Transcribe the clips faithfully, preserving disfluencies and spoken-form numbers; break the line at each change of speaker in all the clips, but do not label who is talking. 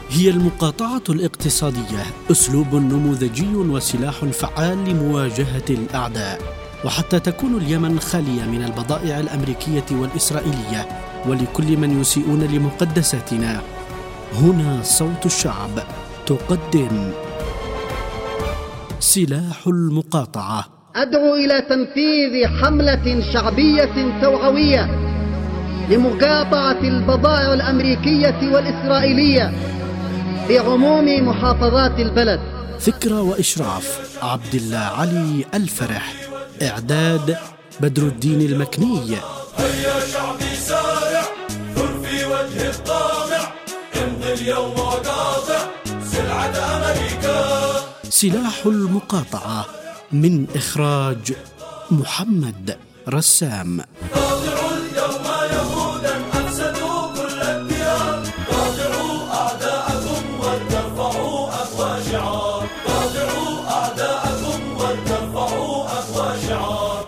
هي المقاطعة الاقتصادية أسلوب نموذجي وسلاح فعال لمواجهة الأعداء، وحتى تكون اليمن خالية من البضائع الأمريكية والإسرائيلية ولكل من يسيئون لمقدساتنا. هنا صوت الشعب تقدم سلاح المقاطعة.
أدعو إلى تنفيذ حملة شعبية توعوية لمقاطعة البضائع الأمريكية والإسرائيلية في عموم محافظات البلد.
فكرة وإشراف عبد الله علي الفرح، إعداد بدر الدين المكني.
هيا شعبي سارع ثر في وجه الطامع، امضي اليوم وقاطع سلعة أمريكا.
سلاح المقاطعة من إخراج محمد رسام.
قاطعوا اليوم يهودا أفسدوا كل الديار، قاطعوا أعداءكم ولترفعوا أقوى شعار، قاطعوا أعداءكم ولترفعوا أقوى شعار.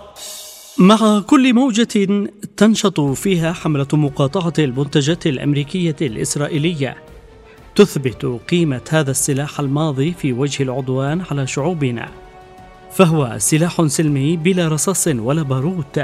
مع كل موجة تنشط فيها حملة مقاطعة المنتجات الأمريكية الإسرائيلية تثبت قيمة هذا السلاح الماضي في وجه العدوان على شعوبنا، فهو سلاح سلمي بلا رصاص ولا باروت،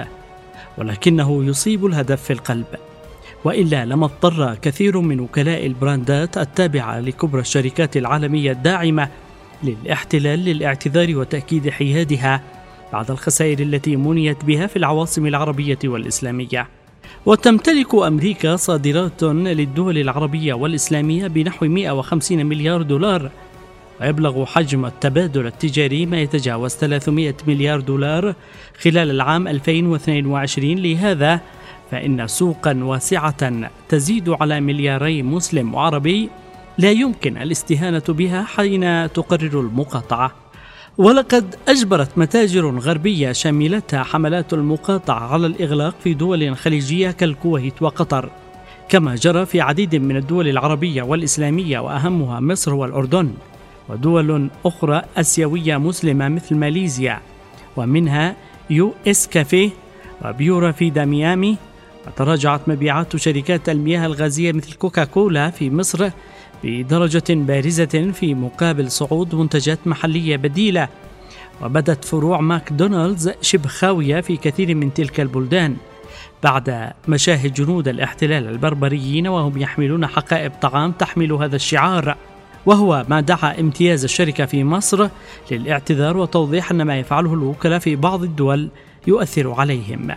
ولكنه يصيب الهدف في القلب، وإلا لما اضطر كثير من وكلاء البراندات التابعة لكبرى الشركات العالمية الداعمة للاحتلال للاعتذار وتأكيد حيادها بعد الخسائر التي منيت بها في العواصم العربية والإسلامية. وتمتلك أمريكا صادرات للدول العربية والإسلامية بنحو مئة وخمسين مليار دولار، ويبلغ حجم التبادل التجاري ما يتجاوز ثلاثمئة مليار دولار خلال العام ألفين واثنين وعشرين. لهذا فإن سوقا واسعة تزيد على ملياري مسلم وعربي لا يمكن الاستهانة بها حين تقرر المقاطعة. ولقد أجبرت متاجر غربية شملتها حملات المقاطعة على الإغلاق في دول خليجية كالكويت وقطر، كما جرى في عديد من الدول العربية والإسلامية وأهمها مصر والأردن، ودول أخرى أسيوية مسلمة مثل ماليزيا، ومنها يو إس كافيه وبيورا في داميامي. وتراجعت مبيعات شركات المياه الغازية مثل كوكاكولا في مصر بدرجة بارزة في مقابل صعود منتجات محلية بديلة، وبدت فروع ماكدونالدز شبه خاوية في كثير من تلك البلدان بعد مشاهد جنود الاحتلال البربريين وهم يحملون حقائب طعام تحمل هذا الشعار، وهو ما دعا امتياز الشركة في مصر للاعتذار وتوضيح أن ما يفعله الوكلاء في بعض الدول يؤثر عليهم.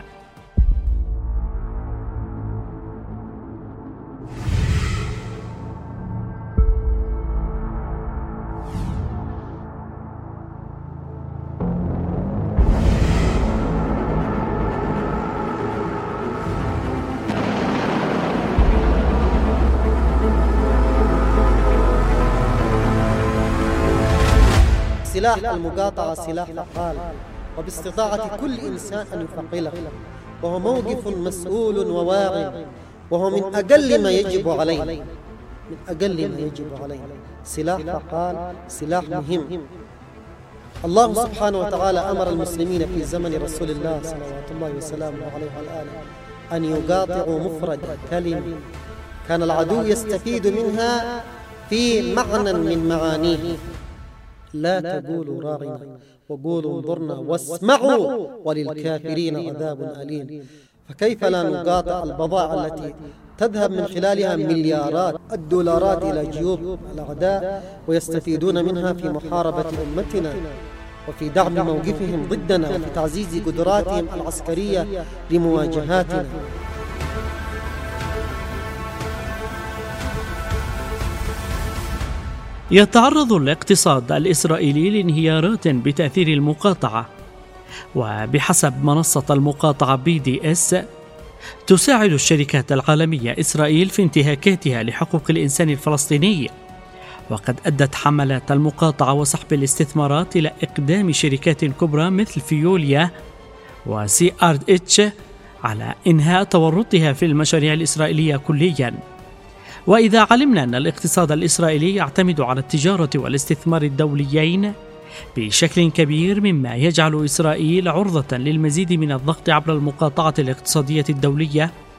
سلاح المقاطعة سلاح فعال وباستطاعة كل إنسان أن يفعله، وهو موقف مسؤول وواعٍ، وهو من أقل ما يجب عليه من أقل ما يجب عليه سلاح فعال، سلاح مهم. الله سبحانه وتعالى أمر المسلمين في زمن رسول الله صلوات الله وسلامه عليه وآله أن يقاطعوا مفرد كلمة كان العدو يستفيد منها في معنى من معانيه: لا تقولوا راعنا وقولوا انظرنا واسمعوا وللكافرين عذاب أليم. فكيف لا نقاطع البضائع التي تذهب من خلالها مليارات الدولارات إلى جيوب الأعداء ويستفيدون منها في محاربة أمتنا وفي دعم موقفهم ضدنا وفي تعزيز قدراتهم العسكرية لمواجهاتنا.
يتعرض الاقتصاد الإسرائيلي لانهيارات بتأثير المقاطعة، وبحسب منصة المقاطعة بي دي إس تساعد الشركات العالمية إسرائيل في انتهاكاتها لحقوق الإنسان الفلسطيني، وقد أدت حملات المقاطعة وسحب الاستثمارات إلى إقدام شركات كبرى مثل فيوليا وسي آر إتش على إنهاء تورطها في المشاريع الإسرائيلية كلياً. وإذا علمنا أن الاقتصاد الإسرائيلي يعتمد على التجارة والاستثمار الدوليين بشكل كبير، مما يجعل إسرائيل عرضة للمزيد من الضغط عبر المقاطعة الاقتصادية الدولية،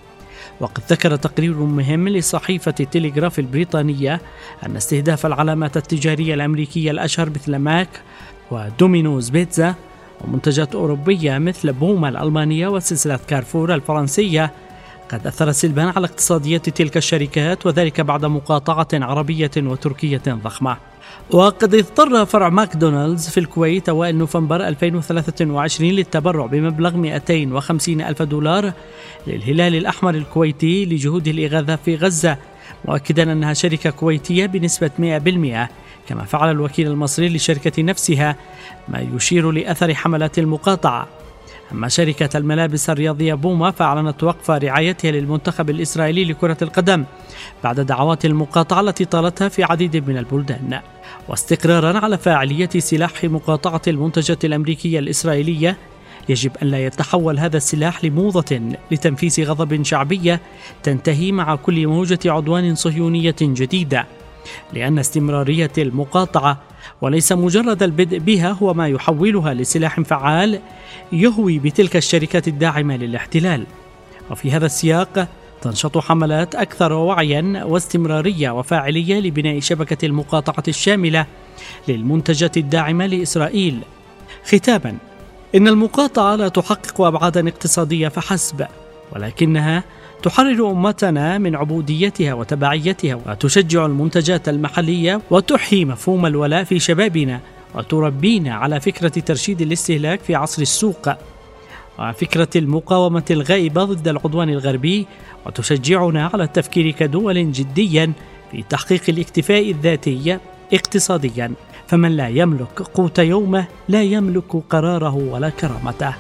وقد ذكر تقرير مهم لصحيفة التلغراف البريطانية أن استهداف العلامات التجارية الأمريكية الأشهر مثل ماك ودومينوز بيتزا ومنتجات أوروبية مثل بوما الألمانية وسلسلة كارفور الفرنسية قد أثر سلبا على اقتصادية تلك الشركات، وذلك بعد مقاطعة عربية وتركية ضخمة. وقد اضطر فرع ماكدونالدز في الكويت أوائل نوفمبر ألفين وثلاثة وعشرين للتبرع بمبلغ مئتين وخمسين ألف دولار للهلال الأحمر الكويتي لجهوده الإغاثة في غزة، مؤكدا أنها شركة كويتية بنسبة مئة بالمئة كما فعل الوكيل المصري للشركة نفسها، ما يشير لأثر حملات المقاطعة. أما شركة الملابس الرياضية بوما فأعلنت وقف رعايتها للمنتخب الإسرائيلي لكرة القدم بعد دعوات المقاطعة التي طالتها في عديد من البلدان. واستقرارا على فاعلية سلاح مقاطعة المنتجات الأمريكية الإسرائيلية، يجب أن لا يتحول هذا السلاح لموضة لتنفيس غضب شعبية تنتهي مع كل موجة عدوان صهيونية جديدة، لأن استمرارية المقاطعة وليس مجرد البدء بها هو ما يحولها لسلاح فعال يهوي بتلك الشركات الداعمة للاحتلال. وفي هذا السياق تنشط حملات أكثر وعيا واستمرارية وفاعلية لبناء شبكة المقاطعة الشاملة للمنتجات الداعمة لإسرائيل. ختاما، إن المقاطعة لا تحقق أبعادا اقتصادية فحسب، ولكنها تحرر أمتنا من عبوديتها وتبعيتها، وتشجع المنتجات المحلية، وتحيي مفهوم الولاء في شبابنا، وتربينا على فكرة ترشيد الاستهلاك في عصر السوق، وفكرة المقاومة الغائبة ضد العدوان الغربي، وتشجعنا على التفكير كدول جديا في تحقيق الاكتفاء الذاتي اقتصاديا. فمن لا يملك قوت يومه لا يملك قراره ولا كرامته.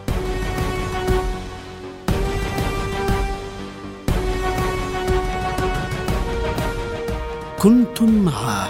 كنتم مع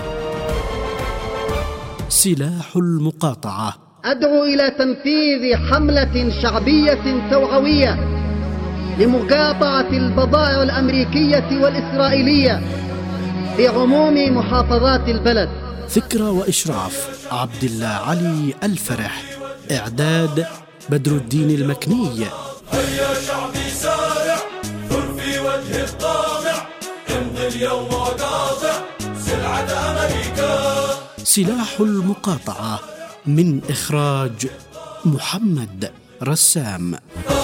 سلاح المقاطعة.
أدعو إلى تنفيذ حملة شعبية توعوية لمقاطعة البضائع الأمريكية والإسرائيلية في عموم محافظات البلد.
فكرة وإشراف عبد الله علي الفرح، إعداد بدر الدين المكني.
هيا شعبي سارع، ثر في وجه الطامع، امضي اليوم وقاطع سلعة أمريكا.
سلاح المقاطعة من إخراج محمد رسام.